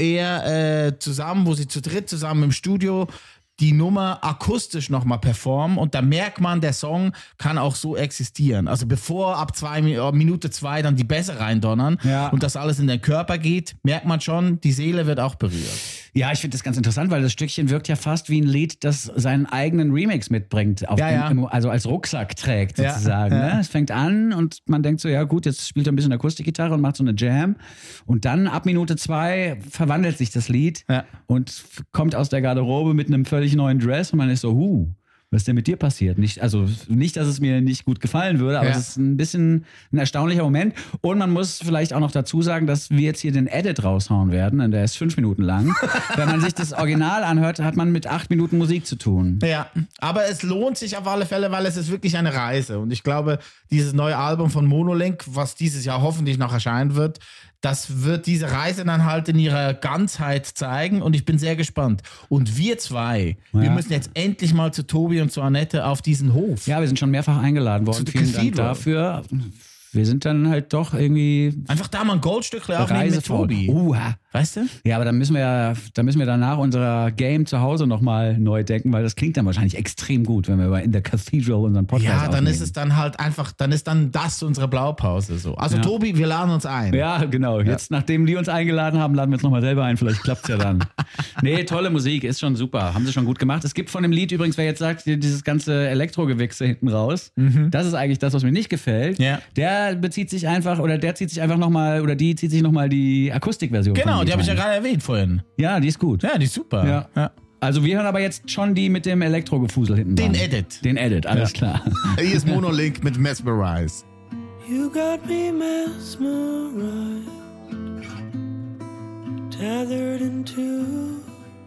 wo sie zu dritt zusammen im Studio die Nummer akustisch nochmal performen und da merkt man, der Song kann auch so existieren. Also bevor ab Minute 2 dann die Bässe reindonnern Ja. und das alles in den Körper geht, merkt man schon, die Seele wird auch berührt. Ja, ich finde das ganz interessant, weil das Stückchen wirkt ja fast wie ein Lied, das seinen eigenen Remix mitbringt, also als Rucksack trägt sozusagen. Ja. Ne? Es fängt an und man denkt so, ja gut, jetzt spielt er ein bisschen Akustikgitarre und macht so eine Jam und dann ab Minute 2 verwandelt sich das Lied und kommt aus der Garderobe mit einem völlig neuen Dress und man ist so, was ist denn mit dir passiert? Nicht, dass es mir nicht gut gefallen würde, aber es ist ein bisschen ein erstaunlicher Moment. Und man muss vielleicht auch noch dazu sagen, dass wir jetzt hier den Edit raushauen werden, und der ist 5 Minuten lang. Wenn man sich das Original anhört, hat man mit 8 Minuten Musik zu tun. Ja, aber es lohnt sich auf alle Fälle, weil es ist wirklich eine Reise. Und ich glaube, dieses neue Album von Monolink, was dieses Jahr hoffentlich noch erscheinen wird, das wird diese Reise dann halt in ihrer Ganzheit zeigen und ich bin sehr gespannt. Und wir zwei, wir müssen jetzt endlich mal zu Tobi und zu Annette auf diesen Hof. Ja, wir sind schon mehrfach eingeladen worden. Zu Vielen Dank Cathedral. dafür. Wir sind dann halt doch irgendwie Einfach da mal ein Goldstückchen aufnehmen mit reisefaul. Tobi. Weißt du? Ja, aber dann müssen wir danach unser Game zu Hause nochmal neu denken, weil das klingt dann wahrscheinlich extrem gut, wenn wir in der Cathedral unseren Podcast Ja, dann aufnehmen. ist es dann halt einfach, dann ist dann das unsere Blaupause so. Also Tobi, wir laden uns ein. Ja, genau. Jetzt, nachdem die uns eingeladen haben, laden wir uns nochmal selber ein. Vielleicht klappt's ja dann. Nee, tolle Musik, ist schon super. Haben sie schon gut gemacht. Es gibt von dem Lied übrigens, wer jetzt sagt, dieses ganze Elektrogewichse hinten raus, das ist eigentlich das, was mir nicht gefällt. Ja. Der zieht sich einfach nochmal die Akustikversion. Genau, von die habe ich ja rein. gerade erwähnt vorhin. Ja, die ist gut. Ja, die ist super. Ja. Also wir hören aber jetzt schon die mit dem Elektrogefusel hinten Den dran. Edit. Den Edit, alles klar. Hier ist Monolink mit Mesmerize. You got me mesmerized, tethered into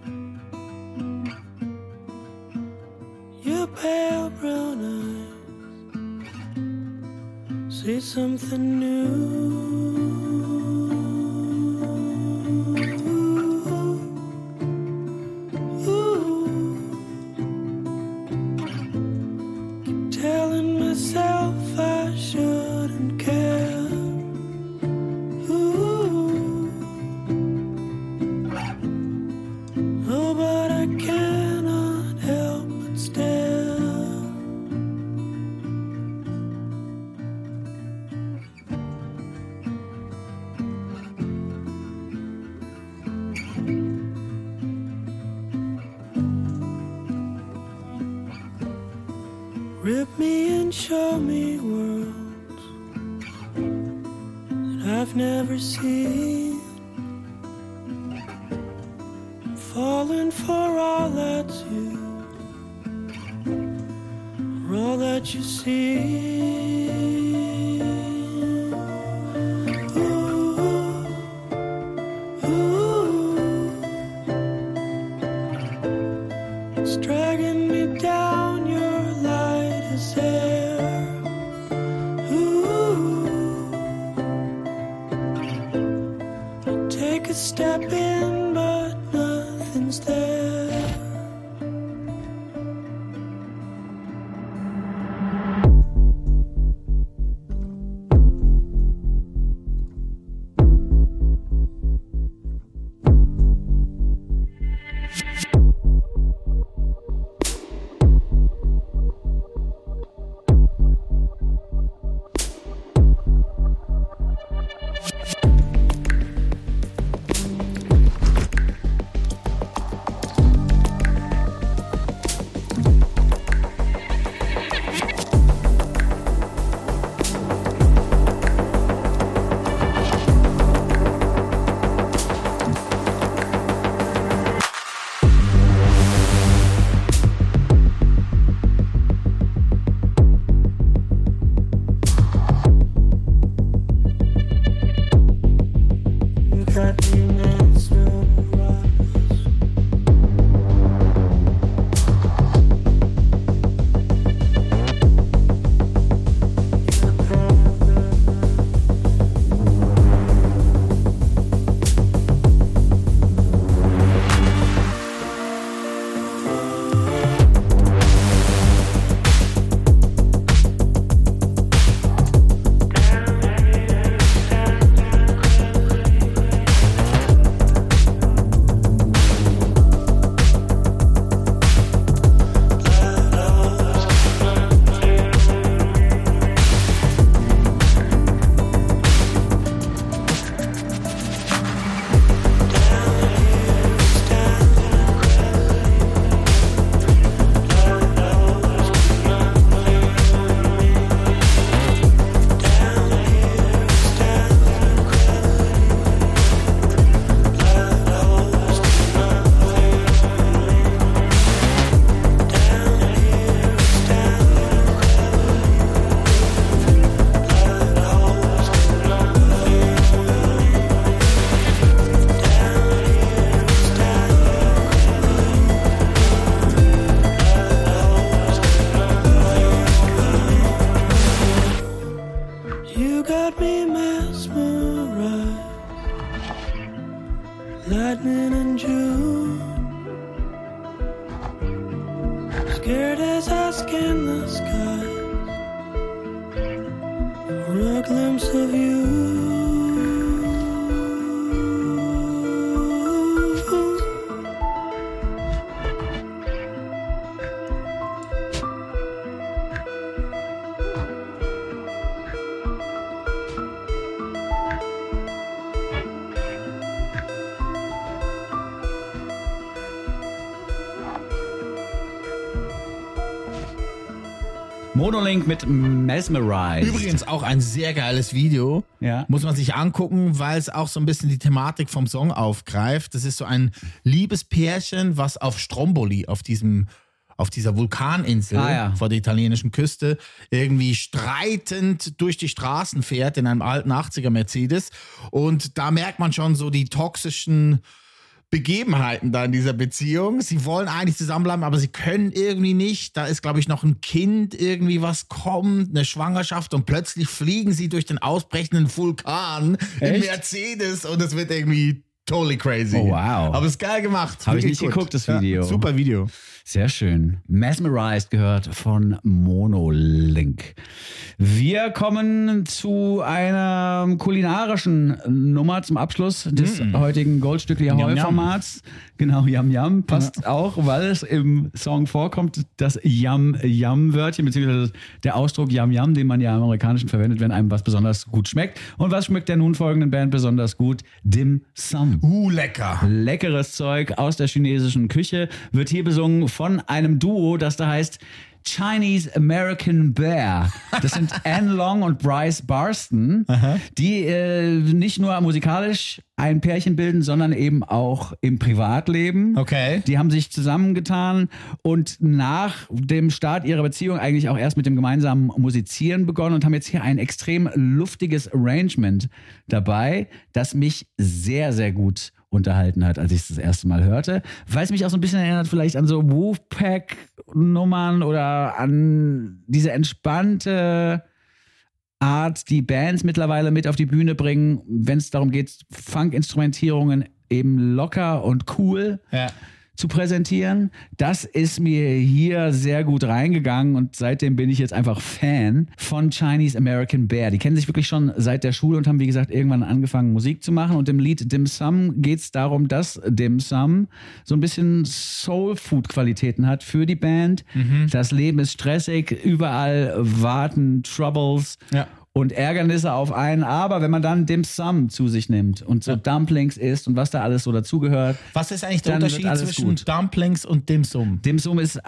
your pale brown eyes. Say something new. Rip me and show me worlds that I've never seen. Falling for all that's you, for all that you see. Ooh, ooh, it's dragging me down. Your light is there. Ooh, I take a step in, but nothing's there. Lightning in June, scared as I scan the sky for a glimpse of you. Monolink mit Mesmerized. Übrigens auch ein sehr geiles Video. Ja. Muss man sich angucken, weil es auch so ein bisschen die Thematik vom Song aufgreift. Das ist so ein Liebespärchen, was auf Stromboli, auf dieser Vulkaninsel vor der italienischen Küste, irgendwie streitend durch die Straßen fährt in einem alten 80er Mercedes. Und da merkt man schon so die toxischen Begebenheiten da in dieser Beziehung. Sie wollen eigentlich zusammenbleiben, aber sie können irgendwie nicht. Da ist, glaube ich, noch ein Kind, irgendwie was kommt, eine Schwangerschaft und plötzlich fliegen sie durch den ausbrechenden Vulkan in Mercedes und es wird irgendwie totally crazy. Oh, wow. Aber es ist geil gemacht. Habe ich nicht geguckt, das Video. Ja, super Video. Sehr schön. Mesmerized gehört von Monolink. Wir kommen zu einer kulinarischen Nummer zum Abschluss des heutigen Goldstückli Ahoi-Formats. Genau, Yam Yam passt auch, weil es im Song vorkommt, das Yam Yam Wörtchen, beziehungsweise der Ausdruck Yam Yam, den man ja im Amerikanischen verwendet, wenn einem was besonders gut schmeckt. Und was schmeckt der nun folgenden Band besonders gut? Dim Sum. Lecker. Leckeres Zeug aus der chinesischen Küche wird hier besungen von einem Duo, das da heißt Chinese American Bear. Das sind Anne Long und Bryce Barston, die nicht nur musikalisch ein Pärchen bilden, sondern eben auch im Privatleben. Okay. Die haben sich zusammengetan und nach dem Start ihrer Beziehung eigentlich auch erst mit dem gemeinsamen Musizieren begonnen und haben jetzt hier ein extrem luftiges Arrangement dabei, das mich sehr, sehr gut unterhalten hat, als ich es das erste Mal hörte. Weil es mich auch so ein bisschen erinnert vielleicht an so Wolfpack-Nummern oder an diese entspannte Art, die Bands mittlerweile mit auf die Bühne bringen, wenn es darum geht, Funk-Instrumentierungen eben locker und cool zu präsentieren. Das ist mir hier sehr gut reingegangen und seitdem bin ich jetzt einfach Fan von Chinese American Bear. Die kennen sich wirklich schon seit der Schule und haben, wie gesagt, irgendwann angefangen, Musik zu machen. Und im Lied Dim Sum geht es darum, dass Dim Sum so ein bisschen Soul-Food-Qualitäten hat für die Band. Das Leben ist stressig, überall warten Troubles. Und Ärgernisse auf einen, aber wenn man dann Dim Sum zu sich nimmt und so Dumplings isst und was da alles so dazugehört. Was ist eigentlich der Unterschied zwischen Dumplings und Dim Sum? Dim Sum ist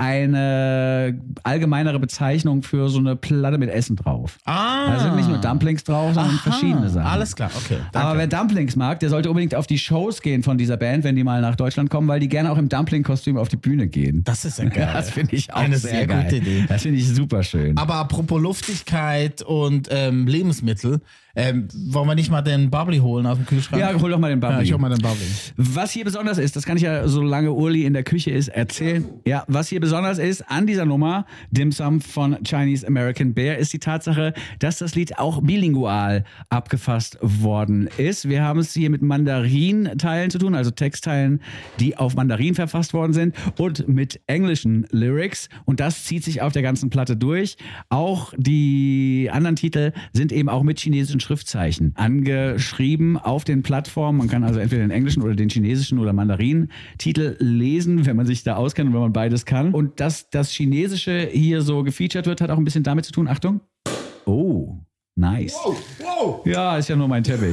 eine allgemeinere Bezeichnung für so eine Platte mit Essen drauf. Da sind nicht nur Dumplings drauf, sondern verschiedene Sachen. Alles klar, okay. Danke. Aber wer Dumplings mag, der sollte unbedingt auf die Shows gehen von dieser Band, wenn die mal nach Deutschland kommen, weil die gerne auch im Dumpling-Kostüm auf die Bühne gehen. Das ist ja geil. Das finde ich auch eine sehr geil. Gute Idee. Das finde ich super schön. Aber apropos Luftigkeit und Lebensmittel, wollen wir nicht mal den Bubbly holen aus dem Kühlschrank? Ja, hol doch mal den Bubbly. Ja, ich hol mal den Bubbly. Was hier besonders ist, das kann ich ja, solange Uli in der Küche ist, erzählen. Ja, was hier besonders ist an dieser Nummer, Dim Sum von Chinese American Bear, ist die Tatsache, dass das Lied auch bilingual abgefasst worden ist. Wir haben es hier mit Mandarin-Teilen zu tun, also Textteilen, die auf Mandarin verfasst worden sind und mit englischen Lyrics. Und das zieht sich auf der ganzen Platte durch. Auch die anderen Titel sind eben auch mit chinesischen Schriftzeichen angeschrieben auf den Plattformen. Man kann also entweder den englischen oder den chinesischen oder Mandarin-Titel lesen, wenn man sich da auskennt und wenn man beides kann. Und dass das Chinesische hier so gefeatured wird, hat auch ein bisschen damit zu tun. Achtung. Oh, nice. Wow. Ja, ist ja nur mein Teppich.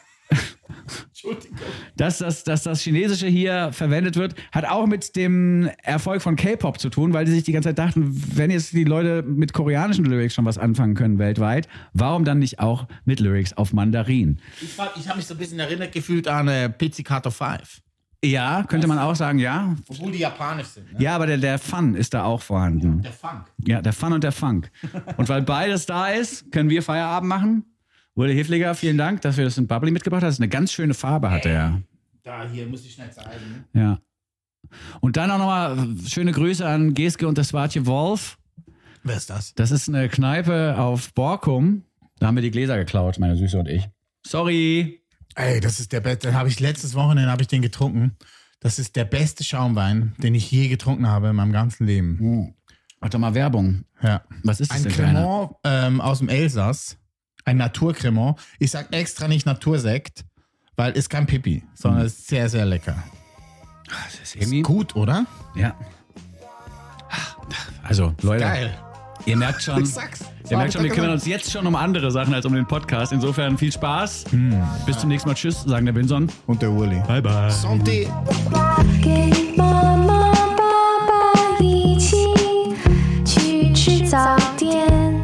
Entschuldigung. Dass das Chinesische hier verwendet wird, hat auch mit dem Erfolg von K-Pop zu tun, weil die sich die ganze Zeit dachten, wenn jetzt die Leute mit koreanischen Lyrics schon was anfangen können weltweit, warum dann nicht auch mit Lyrics auf Mandarin? Ich habe mich so ein bisschen erinnert gefühlt an Pizzicato 5. Ja, könnte man auch sagen, ja. Obwohl die japanisch sind. Ne? Ja, aber der Fun ist da auch vorhanden. Der Funk. Ja, der Fun und der Funk. Und weil beides da ist, können wir Feierabend machen. Uli Hefliger, vielen Dank, dass wir das in Bubbly mitgebracht haben. Das ist eine ganz schöne Farbe, hat er. Da, hier muss ich schnell zeigen. Ja. Und dann auch nochmal schöne Grüße an Geske und das Wartje Wolf. Wer ist das? Das ist eine Kneipe auf Borkum. Da haben wir die Gläser geklaut, meine Süße und ich. Sorry. Ey, das ist der beste. Den habe ich letztes Wochenende den getrunken. Das ist der beste Schaumwein, den ich je getrunken habe in meinem ganzen Leben. Mach doch mal Werbung. Ja. Was ist das denn? Ein Cremant aus dem Elsass. Ein Naturcremant. Ich sag extra nicht Natursekt, weil ist kein Pipi, sondern ist sehr, sehr lecker. Das ist gut, oder? Ja. Also, Leute, Geil. ihr merkt schon, wir kümmern uns jetzt schon um andere Sachen als um den Podcast. Insofern viel Spaß. Bis zum nächsten Mal. Tschüss, sagen der Binson. Und der Uli. Bye, bye. Santé. 跟妈妈、爸爸一起去吃早点，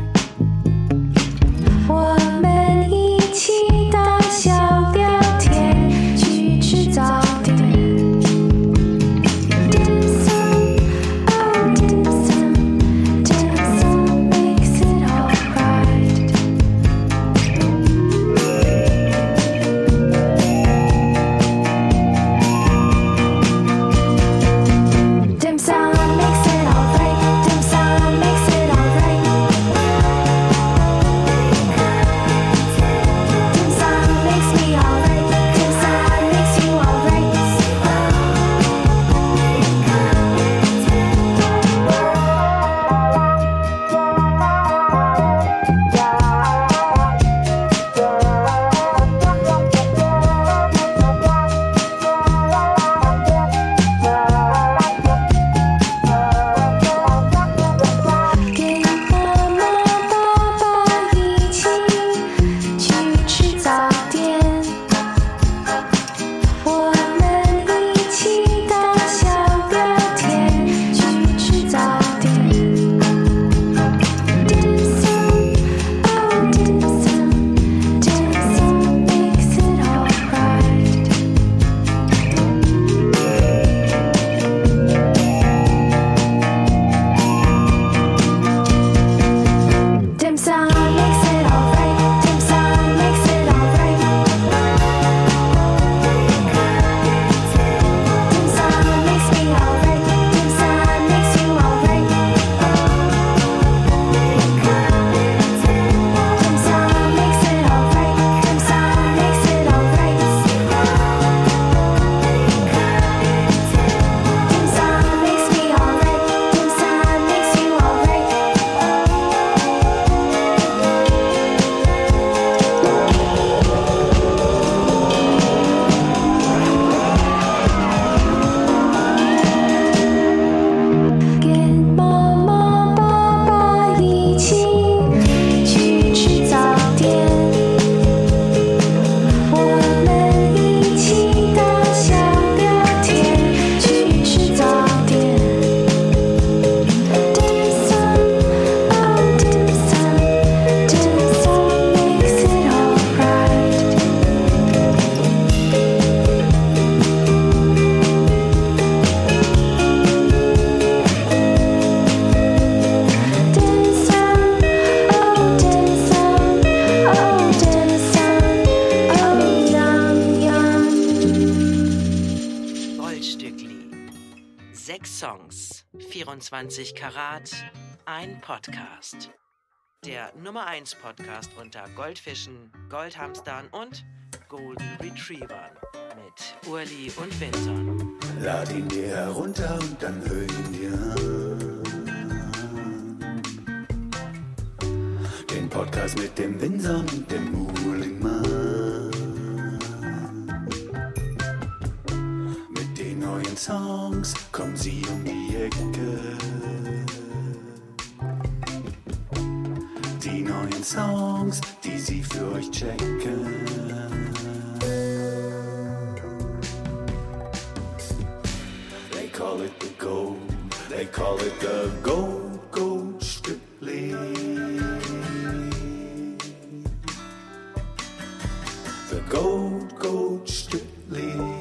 我们一起大笑聊天，去吃早点。Dim sum, oh dim sum, dim sum makes it alright. 24 Karat, ein Podcast. Der Nummer 1 Podcast unter Goldfischen, Goldhamstern und Golden Retrievern mit Urli und Vinson. Lad ihn dir herunter und dann hör ihn dir an. Den Podcast mit dem Vinson und dem Muhlingmann. Mit den neuen Songs kommen sie um die Ecke. Die neuen Songs, die sie für euch checken. They call it the gold, they call it the gold strictly. The gold strictly.